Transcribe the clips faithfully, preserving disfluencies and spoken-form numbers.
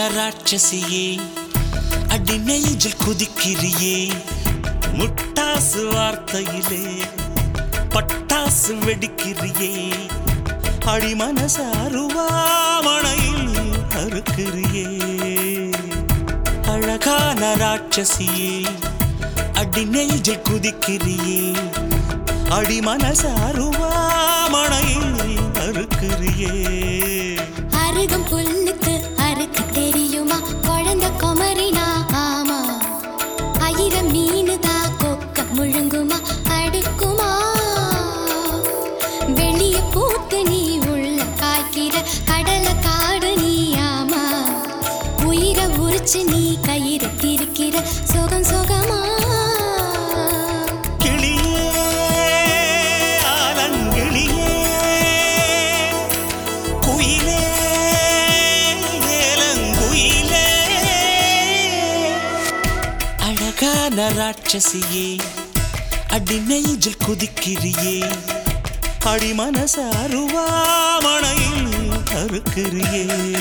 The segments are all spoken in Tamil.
ராட்சசியே அடி நெஞ்சில் குதிக்கிறியே முட்டாசு வார்த்தையிலே பட்டாசு வெடிக்கிறியே அடி மனச அருவாமணையில் அறுக்கிறியே அழகான ராட்சசியே அடி நெஞ்சில் குதிக்கிறியே அடி மனச அருவாமணையில் அறுக்கிறியே அருகம் புல்லுக்கு அறுக்க தெரியுமா குழந்தை குமரினா ஆமா ஆயிரம் மீனுதா கொக்க முழுங்குமா அடுக்குமா வெளிய பூத்து நீ உள்ள காய்க்கிற கடலை காடு நீ ஆமா உயிரை உரிச்சு நீ கயிறு திரிக்கிற சுகம் சுகமா ராட்சசியே அடி நெஞ்சில் குதிக்கிறியே அடி மனச அருவாமணையில் அறுக்கிறியே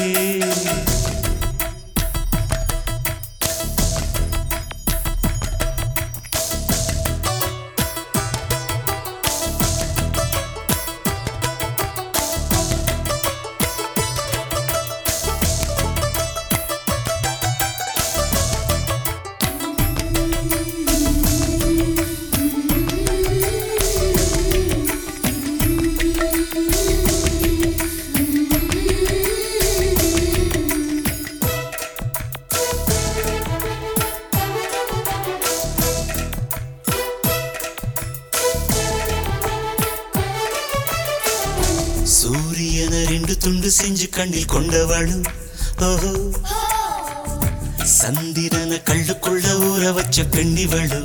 சூரியன ரெண்டு துண்டு செஞ்சு கண்ணில் கொண்டவளு ஓஹோ சந்திரன கள்ளுக்குள்ள ஊற வச்ச பெண்ணிவளு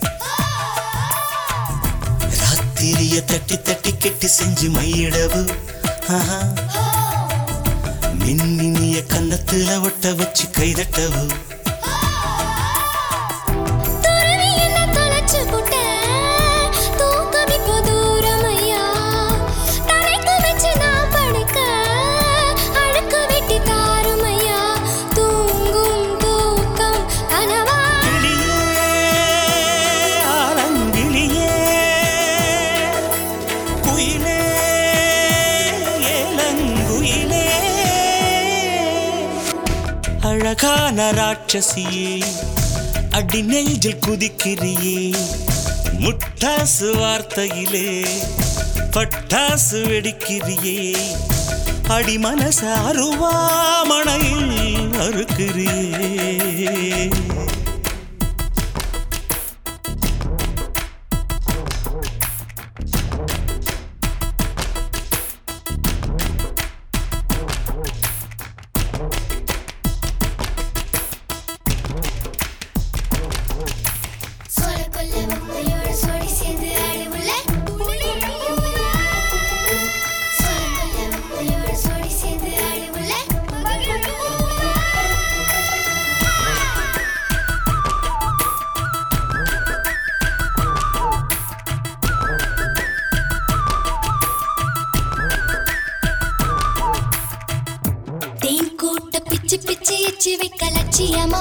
ராத்திரிய தட்டி தட்டி கெட்டி செஞ்சு மையிடவு மின்னினிய கன்னத்துல ஒட்ட வச்சு கைதட்டவு அழகான ராட்சசியே அடி நெஞ்சில் குதிக்கிறியே முட்டாசு வார்த்தையிலே பட்டாசு வெடிக்கிறியே அடி மனச அருவாமணையில் அறுக்கிறியே லட்சியமா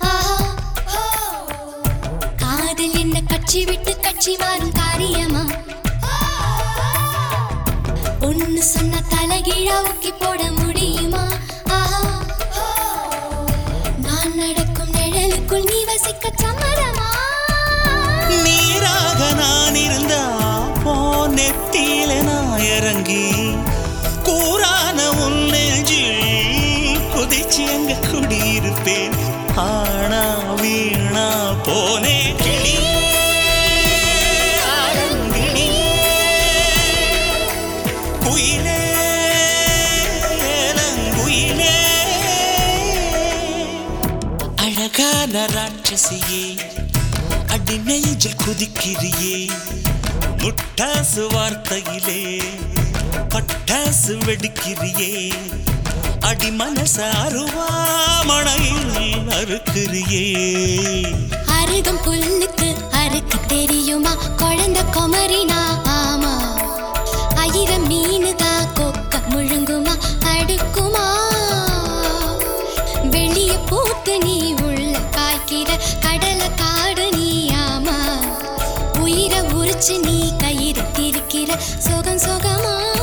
காதல் என்ன கட்சி விட்டு கட்சி மாறும் காரியமா ஒன்னு சொன்ன தலைகீழா ஊக்கி போட முடியுமா நான் நடக்கும் நிழலுக்குள் நீ வசிக்க சம்மதமா நீராக நான் இருந்தா போ நெத்தியில நான் இறங்கி கூறான உன் நெஞ்சில் குதிச்சு எங்க குடியிருப்பேன் ஆனா வீணா போனே கிளி குயிலே குயிலே அழகான ராட்சசியே அடி நெஞ்சில் குதிக்கிறியே முட்டாசு வார்த்தையிலே பட்டாசு வெடிக்கிறியே அடி மனச அருவாமணையில் அறுக்கிறியே அருகம் புல்லுக்கு அறுக்க தெரியுமா குழந்தை குமரினா ஆமா ஆயிரம் மீனுதா கொக்க முழுங்குமா அடுக்குமா வெளி எனக்கு நீ உள்ள காய்க்கிற கடலை காடு நீ ஆமா உயிரை உரிச்சு நீ கயிறு திரிக்கிற சுகம் சுகமா